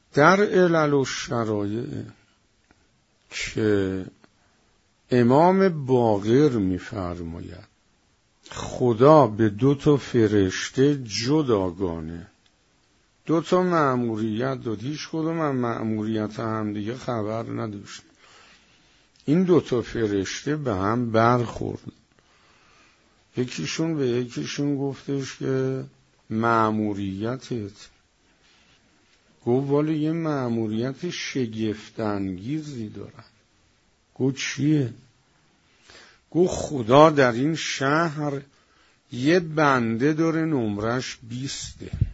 در علل و شرایع که امام باقر می‌فرماید خدا به 2 فرشته جداگانه 2 مأموریت داد، هیچ کدوم از مأموریت هم دیگه خبر نداشت. این 2 فرشته به هم برخورد. یکیشون به یکیشون گفتش که مأموریتت، گفت والا یه مأموریت شگفت‌انگیزی دارم. گفت چیه؟ گفت خدا در این شهر یه بنده داره نمرش 20،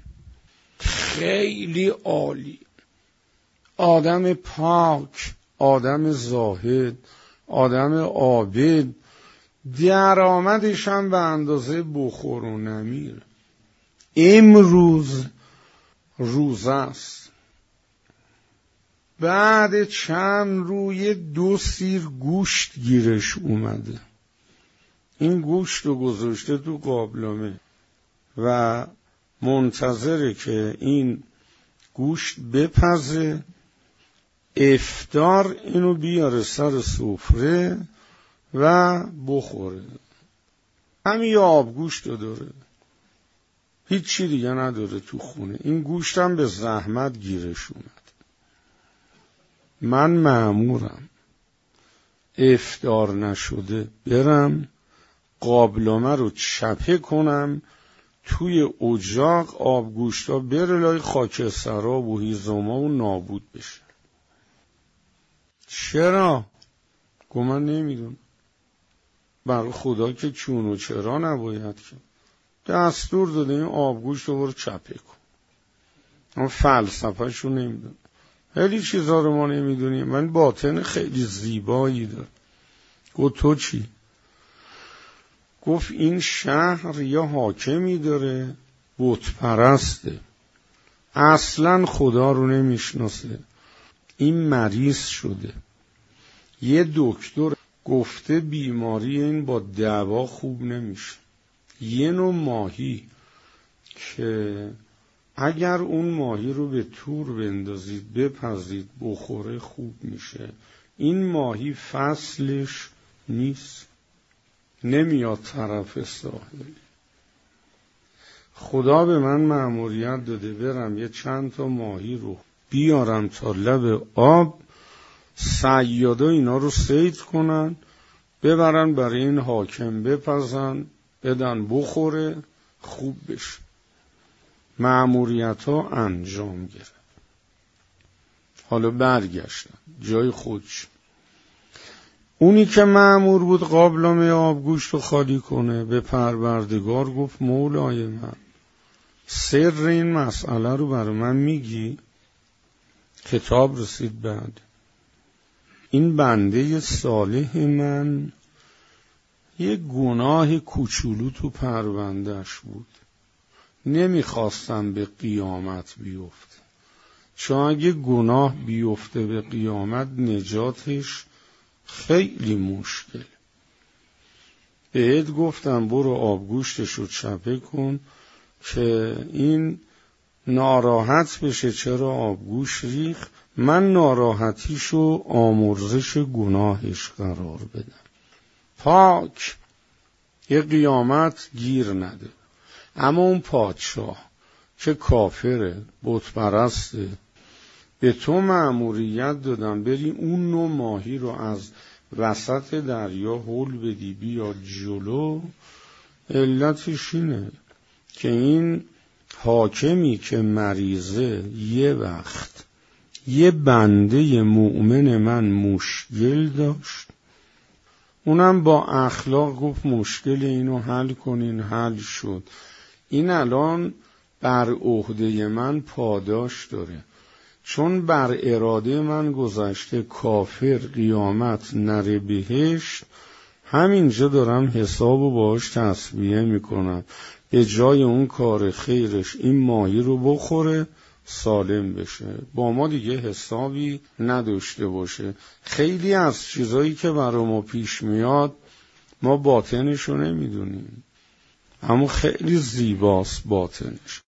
خیلی عالی، آدم پاک، آدم زاهد، آدم عابد، درآمدش هم به اندازه بخور و نمیر. امروز روزه است، بعد چند روی 2 سیر گوشت گیرش اومده، این گوشت رو گذاشته تو قابلمه و منتظره که این گوشت بپزه، افطار اینو بیاره سر سفره و بخوره. همین یه آبگوشت رو داره، هیچ چی دیگه نداره تو خونه. این گوشت هم به زحمت گیرش اومد. من مأمورم افطار نشده برم قابلمه رو چپه کنم توی اجاق، آبگوشتا بره لای خاکسترها و هیزما و نابود بشه. چرا؟ گفت من نمیدونم. برای خدا که چون و چرا نباید که دستور داده این آبگوشت رو برو چپه کن. اما فلسفه شو نمیدونم، خیلی چیزا رو ما نمیدونیم. من باطن خیلی زیبایی داره. گفت تو چی؟ گفت این شهر یا حاکمی داره بت پرسته، اصلا خدا رو نمیشناسه، این مریض شده، یه دکتر گفته بیماری این با دوا خوب نمیشه. یه نوع ماهی که اگر اون ماهی رو به تور بندازید بپزید بخوره خوب میشه، این ماهی فصلش نیست، نمیاد طرف ساحل. خدا به من مأموریت داده برم یه چند تا ماهی رو بیارم تا لب آب، صیادا اینا رو صید کنن ببرن برای این حاکم بپزن بدن بخوره خوب بشه. مأموریت ها انجام گرفت. حالا برگشتن جای خودش. اونی که مأمور بود قابلمه آبگوشت رو خالی کنه به پروردگار گفت مولای من سر این مسئله رو برای من میگی؟ کتاب رسید بعد. این بنده صالح من یه گناه کوچولو تو پروندهش بود، نمیخواستم به قیامت بیفته، چون اگه گناه بیفته به قیامت نجاتش خیلی مشکل. بهت گفتم برو آبگوشتش رو چپه کن که این ناراحت بشه چرا آبگوشت ریخ، من ناراحتیشو آمرزش گناهش قرار بدم. پاک یه قیامت گیر نده. اما اون پادشاه که کافره بت پرسته، به تو مأموریت دادم بری اون نوع ماهی رو از وسط دریا هول بدی بیا جلو. علتش اینه که این حاکمی که مریضه یه وقت یه بنده مؤمن من مشکل داشت، اونم با اخلاق گفت مشکل اینو حل کنین، حل شد. این الان بر عهده من پاداش داره، چون بر اراده من گذشته کافر قیامت نره بهشت، همینجا دارم حسابو باهاش تسویه میکنم، به جای اون کار خیرش این ماهی رو بخوره سالم بشه، با ما دیگه حسابی نداشته باشه. خیلی از چیزایی که برای ما پیش میاد ما باطنشو نمیدونیم، اما خیلی زیباست باطنش.